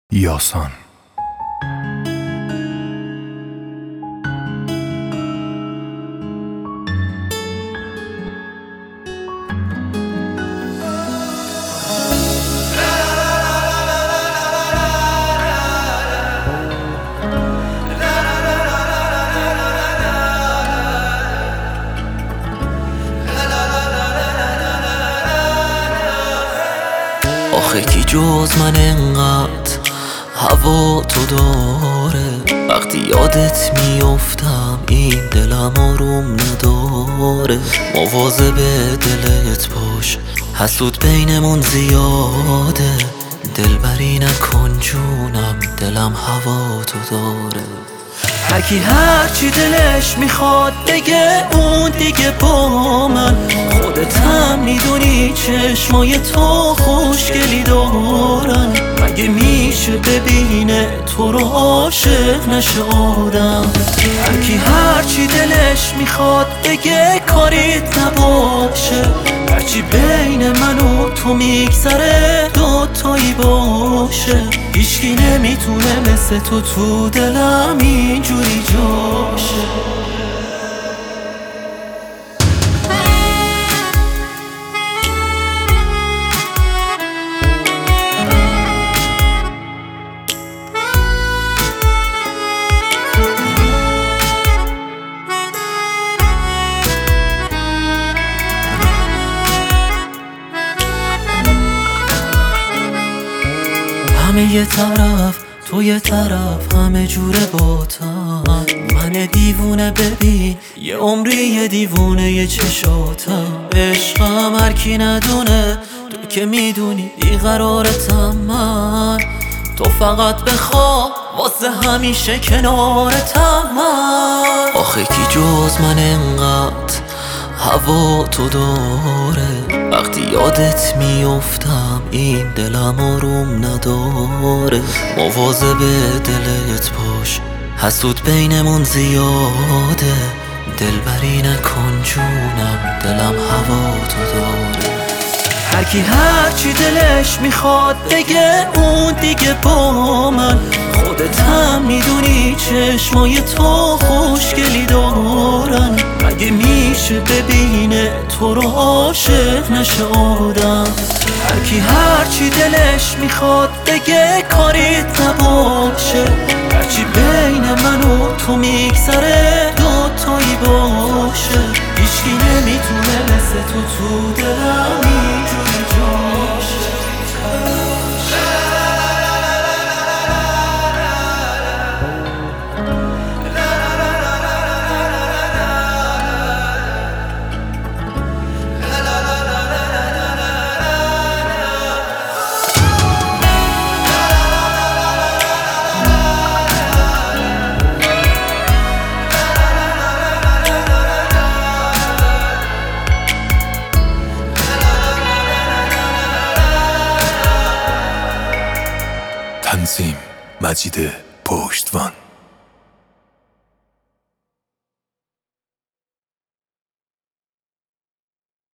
یاسان. آخه کی جز من انقدر هوا تو داره؟ وقتی یادت میافتم این دلم آروم نداره. مواظب دلت باش، حسود بینمون زیاده. دلبری نکن جونم، دلم هوا تو داره. هرکی هرچی دلش میخواد بگه، اون دیگه با من. خودت هم میدونی چشمای تو خوشگلی دارن. مگه میشه ببینه تو رو عاشق نشه آدم؟ هرکی هرچی دلش میخواد بگه کاریت نباشه. هرچی بین من و تو میگذره دوتایی باشه. هیچکی نمیتونه مثل تو دلم اینجوری جاشه. همه یه طرف تو یه طرف، همه جوره باتم. من دیوونه ببین یه عمری یه دیوونه یه چشاتم. عشقم هرکی ندونه، تو که میدونی بیقرارتم من. تو فقط بخوا واسه همیشه کنارتم من. آخه کی جز من انقدر هوا تو داره؟ وقتی یادت میافتم این دلم آروم نداره. مواظب دلت باش، حسود بینمون زیاده. دلبری نکن جونم، دلم هوا تو داره. هرکی هرچی دلش میخواد بگه، اون دیگه با من. خودت هم میدونی چشمای تو خوشگلی دارن. مگه میشه ببینه تو رو عاشق نشه آدم؟ هرکی هرچی دلش میخواد بگه کاریت نباشه. هرچی بین من و تو میگذره دوتایی باشه. هیچکی نمیتونه مثل تو دلم اینجوری جاشه. تنظیم مجید پشتوان.